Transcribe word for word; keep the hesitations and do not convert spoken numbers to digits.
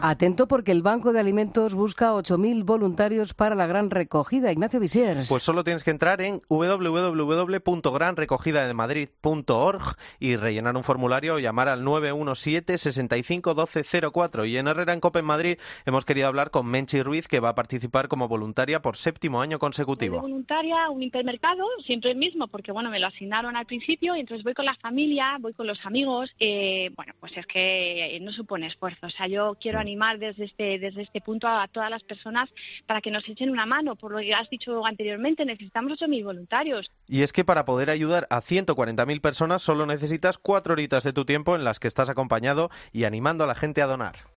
Atento porque el Banco de Alimentos busca ocho mil voluntarios para la gran recogida. Ignacio Visiers. Pues solo tienes que entrar en doble u doble u doble u punto gran recogida de madrid punto org y rellenar un formulario o llamar al nueve uno siete, seis cinco, uno dos cero cuatro. Y en Herrera en Cope en Madrid hemos querido hablar con Menchi Ruiz, que va a participar como voluntaria por séptimo año consecutivo. Voy de voluntaria a un hipermercado, siempre el mismo, porque bueno, me lo asignaron al principio, y entonces voy con la familia, voy con los amigos. Eh, bueno, pues es que no supone esfuerzo. O sea, yo quiero animar desde este, desde este punto a, a todas las personas para que nos echen una mano. Por lo que has dicho anteriormente, necesitamos ocho mil voluntarios. Y es que para poder ayudar a ciento cuarenta mil personas solo necesitas cuatro horitas de tu tiempo en las que estás acompañado y animando a la gente a donar.